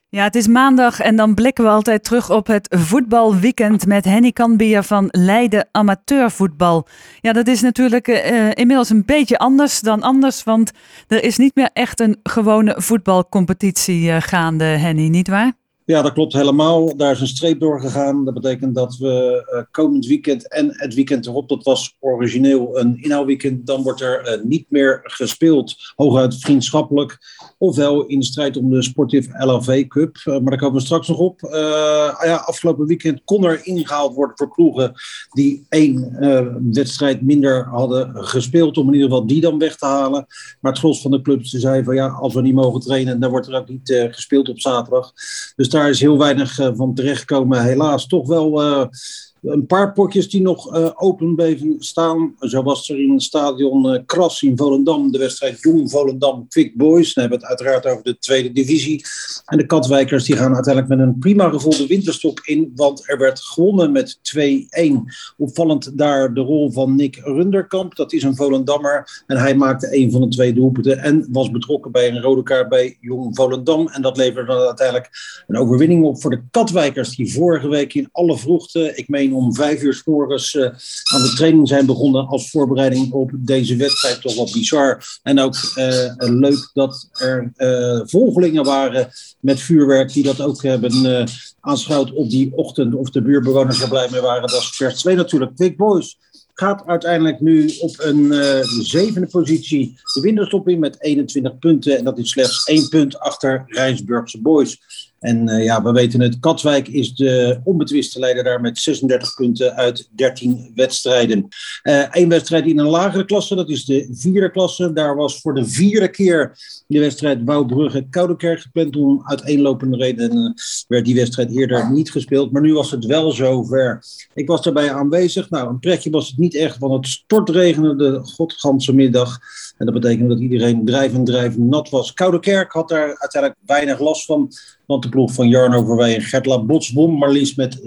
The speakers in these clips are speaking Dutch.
Ja, het is maandag en dan blikken we altijd terug op het voetbalweekend met Henny Kanbier van Leiden Amateurvoetbal. Ja, dat is natuurlijk inmiddels een beetje anders dan anders, want er is niet meer echt een gewone voetbalcompetitie gaande, Henny, nietwaar? Ja, dat klopt helemaal. Daar is een streep doorgegaan. Dat betekent dat we komend weekend en het weekend erop, dat was origineel een inhaalweekend, dan wordt er niet meer gespeeld. Hooguit vriendschappelijk, ofwel in de strijd om de Sportief LHV Cup. Maar daar komen we straks nog op. Afgelopen weekend kon er ingehaald worden voor ploegen die één wedstrijd minder hadden gespeeld, om in ieder geval die dan weg te halen. Maar het gros van de clubs zei van ja, als we niet mogen trainen, dan wordt er ook niet gespeeld op zaterdag. Dus daar is heel weinig van terechtgekomen. Helaas toch wel een paar potjes die nog open bleven staan. Zo was er in het stadion Kras in Volendam de wedstrijd Jong Volendam Quick Boys. Dan hebben we het uiteraard over de tweede divisie. En de Katwijkers die gaan uiteindelijk met een prima gevulde winterstop in. Want er werd gewonnen met 2-1. Opvallend daar de rol van Nick Runderkamp. Dat is een Volendammer. En hij maakte een van de twee doelpunten. En was betrokken bij een rode kaart bij Jong Volendam. En dat leverde dan uiteindelijk een overwinning op voor de Katwijkers. Die vorige week in alle vroegte, ik meen om 5 uur 's morgens aan de training zijn begonnen als voorbereiding op deze wedstrijd. Toch wel bizar. En ook leuk dat er volgelingen waren met vuurwerk die dat ook hebben aanschouwd op die ochtend. Of de buurtbewoners er blij mee waren. Dat is vers 2 natuurlijk. Quick Boys gaat uiteindelijk nu op een zevende positie de winterstop in met 21 punten. En dat is slechts 1 punt achter Rijnsburgse Boys. En we weten het, Katwijk is de onbetwiste leider daar met 36 punten uit 13 wedstrijden. Eén wedstrijd in een lagere klasse, dat is de vierde klasse. Daar was voor de vierde keer de wedstrijd Wouwbrugge-Koudekerk gepland. Om uiteenlopende redenen werd die wedstrijd eerder niet gespeeld. Maar nu was het wel zover. Ik was daarbij aanwezig. Nou, een pretje was het niet echt, want het stortregende de godganse middag. En dat betekende dat iedereen drijvend nat was. Koudekerk had daar uiteindelijk weinig last van. Want de ploeg van Jarno Verwij en Gertla Bots won maar liefst met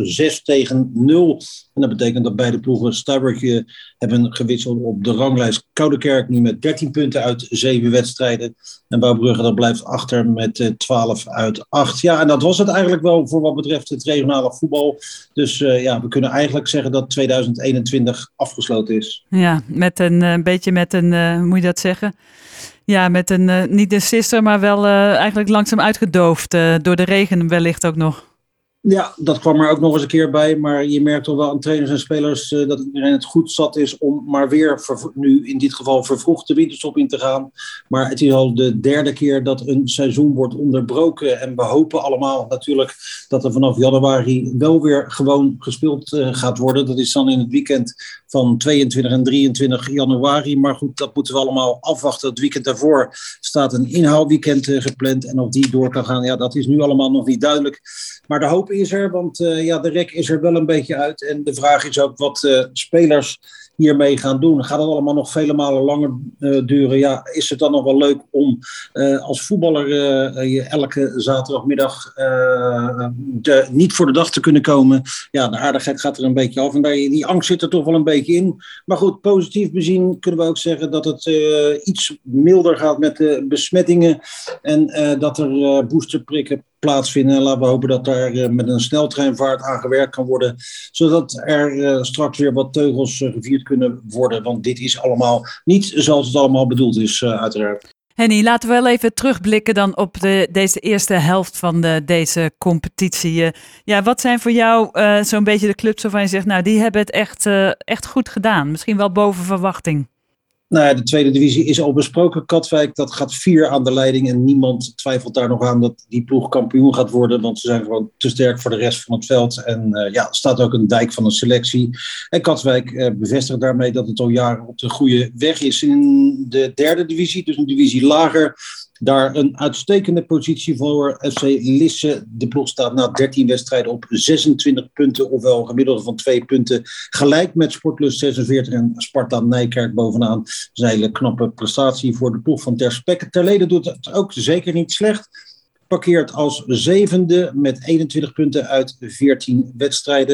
6-0. En dat betekent dat beide ploegen Stuybertje hebben gewisseld op de ranglijst. Koudekerk nu met 13 punten uit 7 wedstrijden. En Wouwbrugge dat blijft achter met 12 uit 8. Ja, en dat was het eigenlijk wel voor wat betreft het regionale voetbal. Dus we kunnen eigenlijk zeggen dat 2021 afgesloten is. Ja, met een beetje met een, hoe moet je dat zeggen? Ja, met een, niet een sister, maar wel eigenlijk langzaam uitgedoofd. Door de regen wellicht ook nog. Ja, dat kwam er ook nog eens een keer bij. Maar je merkt toch wel aan trainers en spelers dat iedereen het goed zat is om maar weer nu in dit geval vervroegd de winterstop in te gaan. Maar het is al de derde keer dat een seizoen wordt onderbroken. En we hopen allemaal natuurlijk dat er vanaf januari wel weer gewoon gespeeld gaat worden. Dat is dan in het weekend van 22 en 23 januari. Maar goed, dat moeten we allemaal afwachten. Het weekend daarvoor staat een inhaalweekend gepland. En of die door kan gaan, ja, dat is nu allemaal nog niet duidelijk. Maar de hoop is er, want de rek is er wel een beetje uit. En de vraag is ook wat spelers hiermee gaan doen. Gaat het allemaal nog vele malen langer duren? Ja, is het dan nog wel leuk om als voetballer je elke zaterdagmiddag niet voor de dag te kunnen komen? Ja, de aardigheid gaat er een beetje af. En die angst zit er toch wel een beetje in. Maar goed, positief bezien kunnen we ook zeggen dat het iets milder gaat met de besmettingen. En dat er boosterprikken plaatsvinden. En laten we hopen dat daar met een sneltreinvaart aan gewerkt kan worden. Zodat er straks weer wat teugels gevierd kunnen worden. Want dit is allemaal niet zoals het allemaal bedoeld is, uiteraard. Henny, laten we wel even terugblikken dan op deze eerste helft van deze competitie. Wat zijn voor jou zo'n beetje de clubs waarvan je zegt, nou, die hebben het echt goed gedaan. Misschien wel boven verwachting. Nou ja, de tweede divisie is al besproken. Katwijk, dat gaat 4 aan de leiding. En niemand twijfelt daar nog aan dat die ploeg kampioen gaat worden. Want ze zijn gewoon te sterk voor de rest van het veld. En er staat ook een dijk van een selectie. En Katwijk bevestigt daarmee dat het al jaren op de goede weg is. In de derde divisie, dus een divisie lager, daar een uitstekende positie voor FC Lisse. De ploeg staat na 13 wedstrijden op 26 punten. Ofwel een gemiddelde van 2 punten. Gelijk met Sportlust 46 en Sparta Nijkerk bovenaan. Dat is een hele knappe prestatie voor de ploeg van Ter Spekke. Terlede doet het ook zeker niet slecht. Parkeert als zevende met 21 punten uit 14 wedstrijden.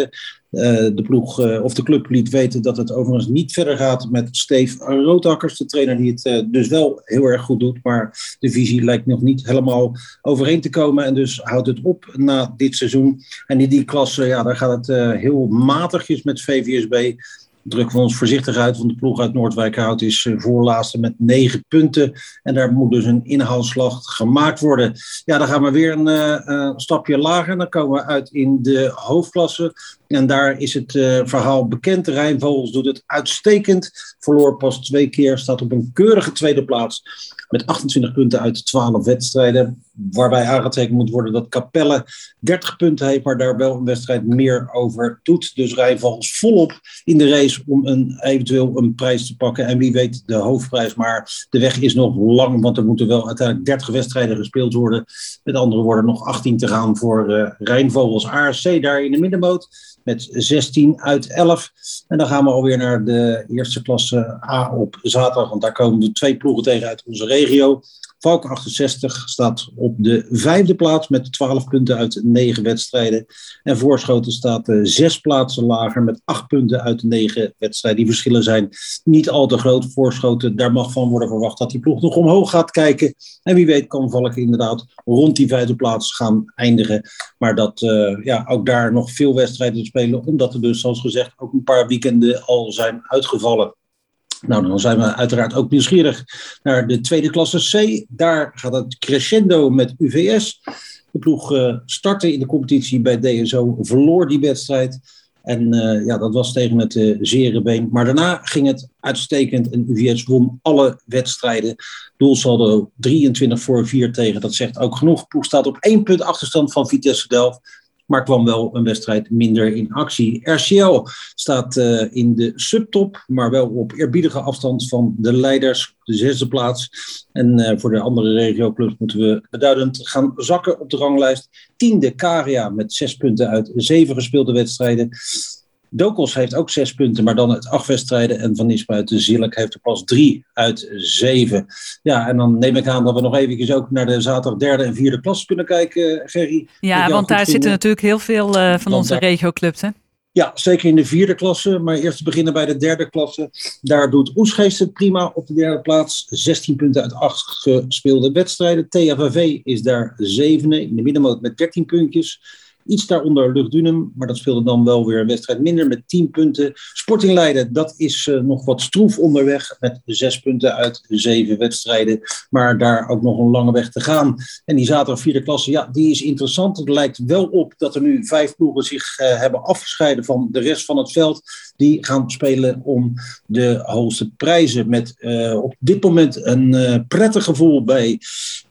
De ploeg of de club liet weten dat het overigens niet verder gaat met Steve Roodhakkers, de trainer die het dus wel heel erg goed doet. Maar de visie lijkt nog niet helemaal overeen te komen en dus houdt het op na dit seizoen. En in die klasse, daar gaat het heel matigjes met VVSB. Drukken we ons voorzichtig uit, want de ploeg uit Noordwijkerhout is voorlaatste met 9 punten. En daar moet dus een inhaalslag gemaakt worden. Ja, dan gaan we weer een stapje lager. Dan komen we uit in de hoofdklasse. En daar is het verhaal bekend. Rijnvogels doet het uitstekend. Verloor pas 2 keer, staat op een keurige tweede plaats. Met 28 punten uit 12 wedstrijden. Waarbij aangetekend moet worden dat Capelle 30 punten heeft, maar daar wel een wedstrijd meer over doet. Dus Rijnvogels volop in de race om eventueel een prijs te pakken. En wie weet de hoofdprijs. Maar de weg is nog lang, want er moeten wel uiteindelijk 30 wedstrijden gespeeld worden. Met andere woorden nog 18 te gaan voor Rijnvogels. ARC daar in de middenmoot met 16 uit 11. En dan gaan we alweer naar de eerste klasse A op zaterdag. Want daar komen de 2 ploegen tegen uit onze regio. Valk 68 staat op de 5e plaats met 12 punten uit 9 wedstrijden. En Voorschoten staat 6 plaatsen lager met 8 punten uit 9 wedstrijden. Die verschillen zijn niet al te groot. Voorschoten, daar mag van worden verwacht dat die ploeg nog omhoog gaat kijken. En wie weet kan Valk inderdaad rond die 5e plaats gaan eindigen. Maar dat ook daar nog veel wedstrijden te spelen. Omdat er dus, zoals gezegd, ook een paar weekenden al zijn uitgevallen. Nou, dan zijn we uiteraard ook nieuwsgierig naar de tweede klasse C. Daar gaat het crescendo met UVS. De ploeg startte in de competitie bij DSO, verloor die wedstrijd. En dat was tegen het zere been. Maar daarna ging het uitstekend en UVS won alle wedstrijden. Doelsaldo 23 voor 4 tegen, dat zegt ook genoeg. De ploeg staat op 1 punt achterstand van Vitesse Delft. Maar kwam wel een wedstrijd minder in actie. RCL staat in de subtop, maar wel op eerbiedige afstand van de leiders, de 6e plaats. En voor de andere regioclubs moeten we beduidend gaan zakken op de ranglijst. 10e Caria met 6 punten uit 7 gespeelde wedstrijden. Dokos heeft ook 6 punten, maar dan uit 8 wedstrijden. En Van Nispen de Zilk heeft er pas 3 uit 7. Ja, en dan neem ik aan dat we nog eventjes ook naar de zaterdag 3e en 4e klasse kunnen kijken, Gerry. Ja, want daar zitten natuurlijk heel veel van onze regioclubs, hè? Ja, zeker in de 4e klasse. Maar eerst te beginnen bij de 3e klasse. Daar doet Oesgeest het prima op de 3e plaats. 16 punten uit 8 gespeelde wedstrijden. TFV is daar 7e in de middenmoot met 13 puntjes. Iets daaronder Luchtdunum, maar dat speelde dan wel weer een wedstrijd minder met 10 punten. Sporting Leiden, dat is nog wat stroef onderweg met 6 punten uit 7 wedstrijden. Maar daar ook nog een lange weg te gaan. En die zaterdag 4e klasse, die is interessant. Het lijkt wel op dat er nu 5 ploegen zich hebben afgescheiden van de rest van het veld. Die gaan spelen om de hoogste prijzen. Met op dit moment een prettig gevoel bij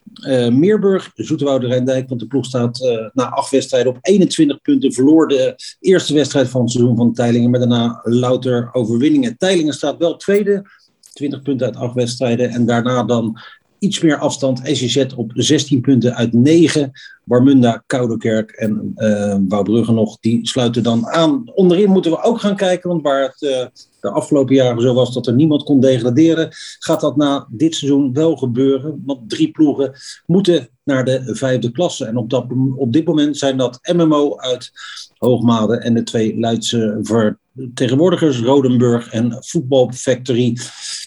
Meerburg, Zoeterwoude Rijndijk, want de ploeg staat na 8 wedstrijden op 21 punten. Verloor de eerste wedstrijd van het seizoen van Teylingen, maar daarna louter overwinningen. Teylingen staat wel tweede, 20 punten uit 8 wedstrijden. En daarna dan iets meer afstand. SCZ op 16 punten uit 9. Warmunda, Koudekerk en Wouwbrugge nog, die sluiten dan aan. Onderin moeten we ook gaan kijken, want waar het de afgelopen jaren zo was dat er niemand kon degraderen, gaat dat na dit seizoen wel gebeuren. Want 3 ploegen moeten naar de 5e klasse. En op dit moment zijn dat MMO uit Hoogmade en de 2 Leidse vertegenwoordigers, Rodenburg en Football Factory.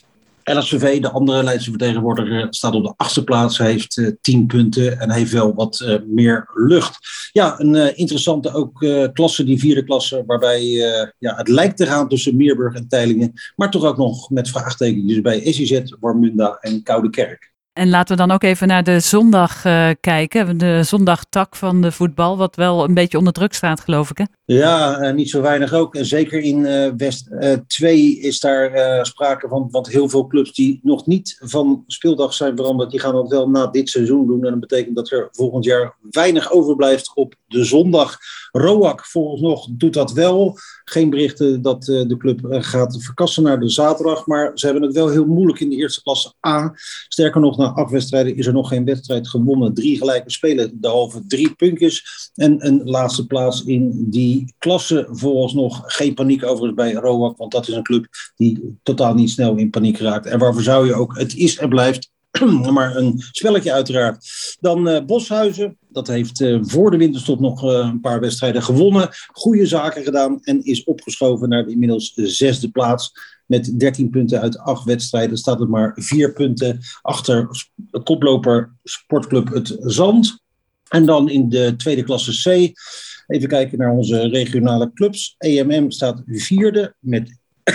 LSVV, de andere Leidse vertegenwoordiger, staat op de 8e plaats. Hij heeft 10 punten en heeft wel wat meer lucht. Ja, een interessante ook klasse, die 4e klasse, waarbij het lijkt te gaan tussen Meerburg en Teylingen. Maar toch ook nog met vraagtekens bij SCZ, Warmunda en Koudekerk. En laten we dan ook even naar de zondag kijken. De zondagtak van de voetbal, wat wel een beetje onder druk staat, geloof ik, hè? Ja, niet zo weinig ook. En zeker in West 2 is daar sprake van. Want heel veel clubs die nog niet van speeldag zijn veranderd, die gaan dat wel na dit seizoen doen. En dat betekent dat er volgend jaar weinig overblijft op de zondag. ROAC volgens nog doet dat wel. Geen berichten dat de club gaat verkassen naar de zaterdag. Maar ze hebben het wel heel moeilijk in de eerste klasse A. Sterker nog, na 8 wedstrijden is er nog geen wedstrijd gewonnen. 3 gelijke spelen, derhalve 3 puntjes. En een laatste plaats in die klasse. Vooralsnog geen paniek overigens bij ROAC. Want dat is een club die totaal niet snel in paniek raakt. En waarvoor zou je ook, het is en blijft maar een spelletje uiteraard. Dan Boshuizen. Dat heeft voor de winterstop nog een paar wedstrijden gewonnen. Goede zaken gedaan en is opgeschoven naar de inmiddels 6e plaats. Met 13 punten uit 8 wedstrijden staat het maar 4 punten achter koploper Sportclub Het Zand. En dan in de tweede klasse C. Even kijken naar onze regionale clubs. EMM staat 4e met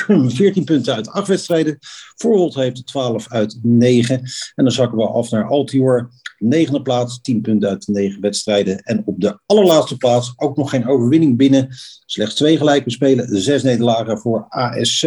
14 punten uit 8 wedstrijden. Voorholt heeft 12 uit 9. En dan zakken we af naar Altior. 9e plaats, 10 punten uit 9 wedstrijden. En op de allerlaatste plaats ook nog geen overwinning binnen. Slechts 2 gelijke spelen, 6 nederlagen voor ASC.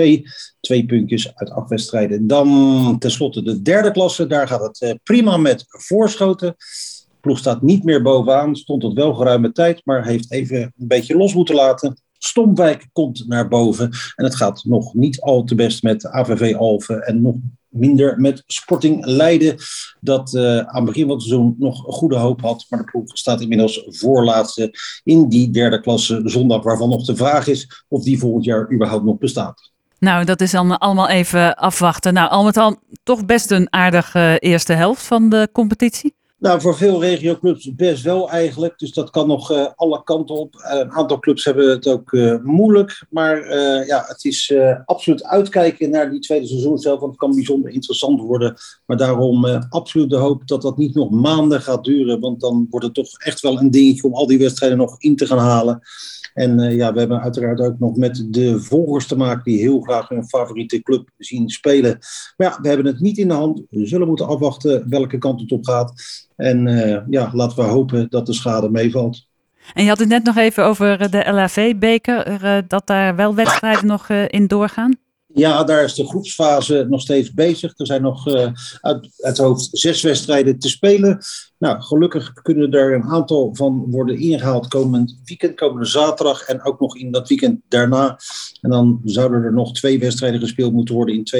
2 puntjes uit 8 wedstrijden. Dan tenslotte de derde klasse. Daar gaat het prima met Voorschoten. De ploeg staat niet meer bovenaan. Stond tot wel geruime tijd, maar heeft even een beetje los moeten laten. Stompwijk komt naar boven. En het gaat nog niet al te best met AVV Alphen. En nog minder met Sporting Leiden. Dat aan het begin van het seizoen nog een goede hoop had. Maar de ploeg staat inmiddels voorlaatste in die derde klasse zondag. Waarvan nog de vraag is of die volgend jaar überhaupt nog bestaat. Nou, dat is dan allemaal even afwachten. Nou, al met al toch best een aardige eerste helft van de competitie. Nou, voor veel regioclubs best wel eigenlijk. Dus dat kan nog alle kanten op. Een aantal clubs hebben het ook moeilijk. Maar het is absoluut uitkijken naar die tweede seizoen zelf. Want het kan bijzonder interessant worden. Maar daarom absoluut de hoop dat dat niet nog maanden gaat duren. Want dan wordt het toch echt wel een dingetje om al die wedstrijden nog in te gaan halen. En we hebben uiteraard ook nog met de volgers te maken die heel graag hun favoriete club zien spelen. Maar ja, we hebben het niet in de hand. We zullen moeten afwachten welke kant het op gaat. En laten we hopen dat de schade meevalt. En je had het net nog even over de LHV-beker, dat daar wel wedstrijden nog in doorgaan? Ja, daar is de groepsfase nog steeds bezig. Er zijn nog uit het hoofd 6 wedstrijden te spelen. Nou, gelukkig kunnen er een aantal van worden ingehaald komend weekend, komende zaterdag en ook nog in dat weekend daarna. En dan zouden er nog 2 wedstrijden gespeeld moeten worden in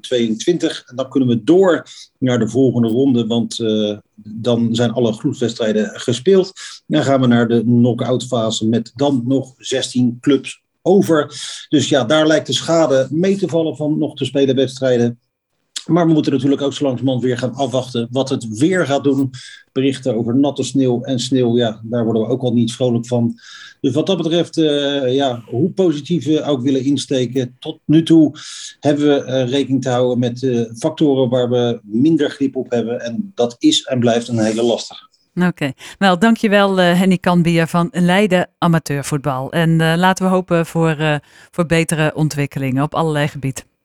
2022. En dan kunnen we door naar de volgende ronde, want dan zijn alle groepswedstrijden gespeeld. Dan gaan we naar de knock-out fase met dan nog 16 clubs over. Dus ja, daar lijkt de schade mee te vallen van nog te spelen wedstrijden. Maar we moeten natuurlijk ook zo langzamerhand weer gaan afwachten wat het weer gaat doen. Berichten over natte sneeuw en sneeuw, ja, daar worden we ook al niet vrolijk van. Dus wat dat betreft, hoe positief we ook willen insteken, tot nu toe hebben we rekening te houden met factoren waar we minder grip op hebben. En dat is en blijft een hele lastige. Oké. Wel, dankjewel Henny Kanbier van Leiden Amateurvoetbal. En laten we hopen voor betere ontwikkelingen op allerlei gebieden.